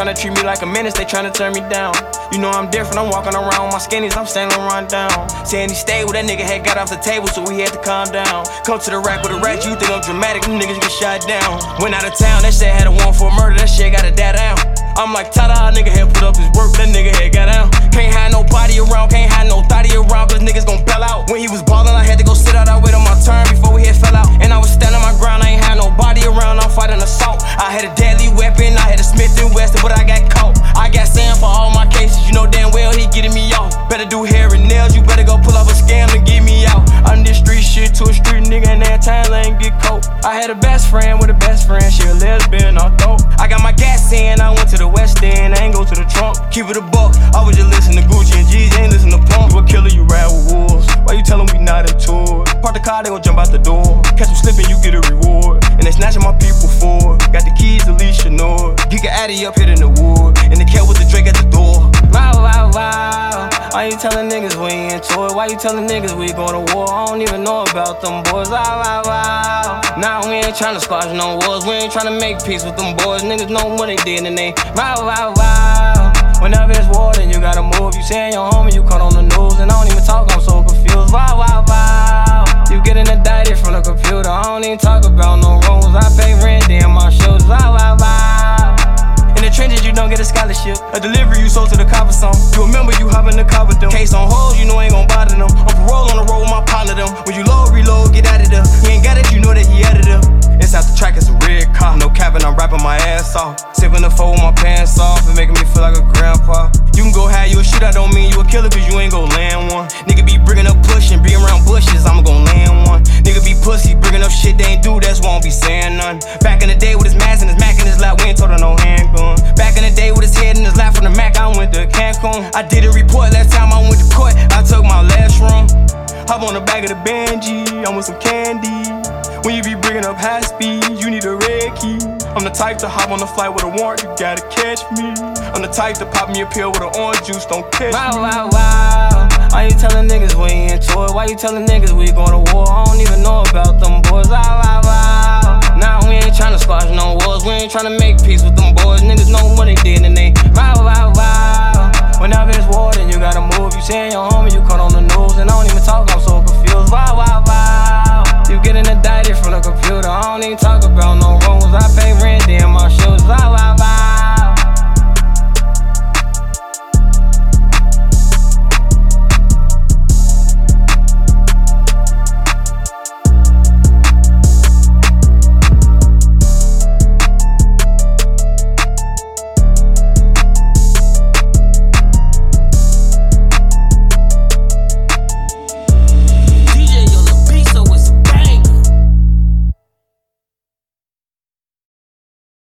tryna treat me like a menace, they tryna turn me down. You know I'm different, I'm walking around with my skinnies, I'm standing run down. Saying he stayed with that nigga, had got off the table, so we had to calm down. Come to the rack with a rat, you think I'm dramatic, them niggas get shot down. Went out of town, that shit had a warrant for murder, that shit got a dad down. I'm like, ta-da, nigga had put up his work, that nigga had got down. Can't have no body around, can't have no thotty around, cause niggas gon' bail out. When he was ballin', I had to go sit out, I wait on my turn before we had fell out. And I was standing my ground, I ain't had no body around, I'm fighting assault. I had a deadly weapon, I had a Smith & Wesson, but I got caught. I got Sam for all my cases, you know damn well he getting me off. Better do hair and nails, you better go pull up a scam and get me out. I'm this street shit to a street nigga and that time I ain't get caught. I had a best friend with a best friend, she a lesbian, I thought. I got my gas in, I went to the West End, I ain't go to the trunk. Keep it a buck, I was just listen to Gucci and G's, ain't listen to Pump. You a killer, you ride with wolves, why you tellin' we not into it? Park the car, they gon' jump out the door. Catch them slippin', you get a reward. And they snatching my people for it. Got the keys, Alicia Nord. Geek a Addy up hitting the wood. And the cat with the Drake at the door. Wow, wow, wow. Why you tellin' niggas we ain't into it? Why you tellin' niggas we going to war? I don't even know about them boys. Wow, wow, wow. Nah, we ain't tryna squash no wars. We ain't tryna make peace with them boys. Niggas know what they did and they wow, wow, wow. Whenever it's war, then you gotta move. You saying your homie, you caught on the news. And I don't even talk, I'm so confused. Wow, wow, wow. You getting indicted from the computer. I don't even talk about no rules. I pay rent, damn my shoes. Wow, wow, wow. In the trenches, you don't get a scholarship. A delivery you sold to the copper song. You remember you hop in the car with them. Case on hold, you know ain't gon' bother them. On parole on the road with my partner them. When you load, reload, get out of there. He ain't got it, you know that he out of there. Inside the track, it's a red car. No capping, I'm rapping my ass off. Sipping the four with my pants off and making me feel like a grandpa. You can go high, you a shooter, don't mean you a killer, cause you ain't gon' land one. Nigga be bringing up pushing, be around bushes, I'ma gon' land one. Nigga be pussy, bringing up shit they ain't do, that's why I don't be saying none. Back in the day with his mask and his Mac in his lap, we ain't told her no handgun. Back in the day with his head in his lap from the Mac, I went to Cancun. I did a report last time I went to court, I took my last room. Hop on the back of the Benji, I'm with some candy. When you be bringing up high speed, you need a red key. I'm the type to hop on the flight with a warrant, you gotta catch me. I'm the type to pop me a pill with an orange juice, don't catch me. Wow, wow, wow. Why you tellin' niggas we ain't into it? Why you tellin' niggas we going to war? I don't even know about them boys. Wow, wow, wow. Nah, we ain't tryna squash no wars. We ain't tryna make peace with them boys. Niggas know what they did and they wow, wow, wow.